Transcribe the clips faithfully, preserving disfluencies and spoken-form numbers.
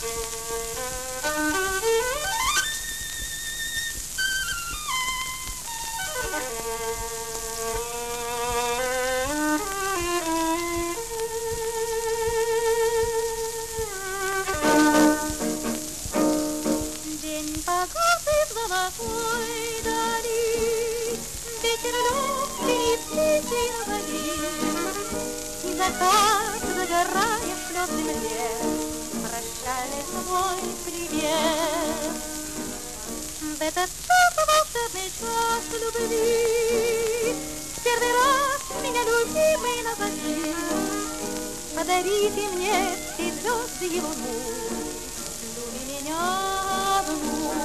День погасы в золотой дали, ветер легкий птицей вдали, и закат, загорая, шлет земле прощальный свой привет. В этот час, волшебный час любви, в первый раз меня любимый назови, подарите мне все звезды и луну, люби меня одну.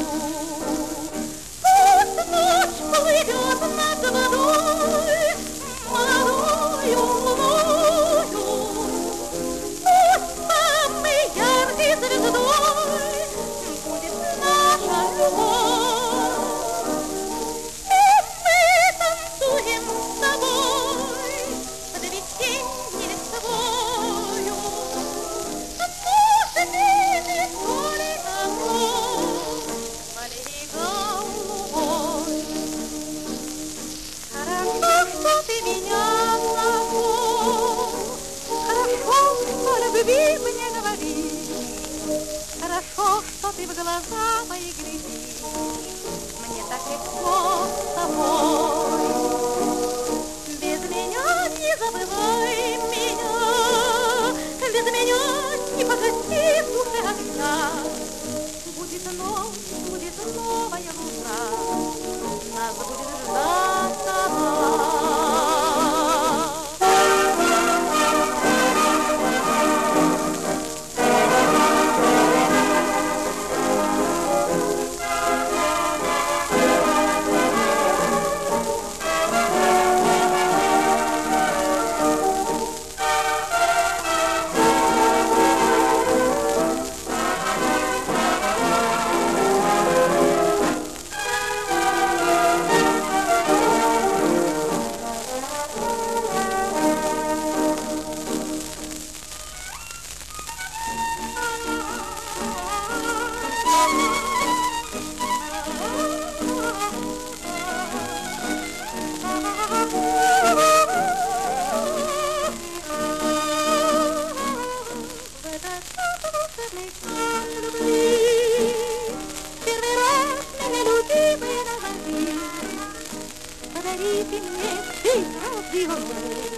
Пусть ночь плывет над водой молодою луною, пусть самой яркой звездой будет наша любовь, и мы танцуем с тобой под весенней листвою. Может, видит только ночь по берегам лугой. Хорошо, что ты меня зовут, хорошо, что любви мне говоришь, хорошо, что ты в глаза мои глядишь, мне так легко с тобой. Без меня не забывай меня, без меня не погаси в душе огня. Будет ночь, будет новая луна, нас будет ждать она. Подарите мне все звезды и луну,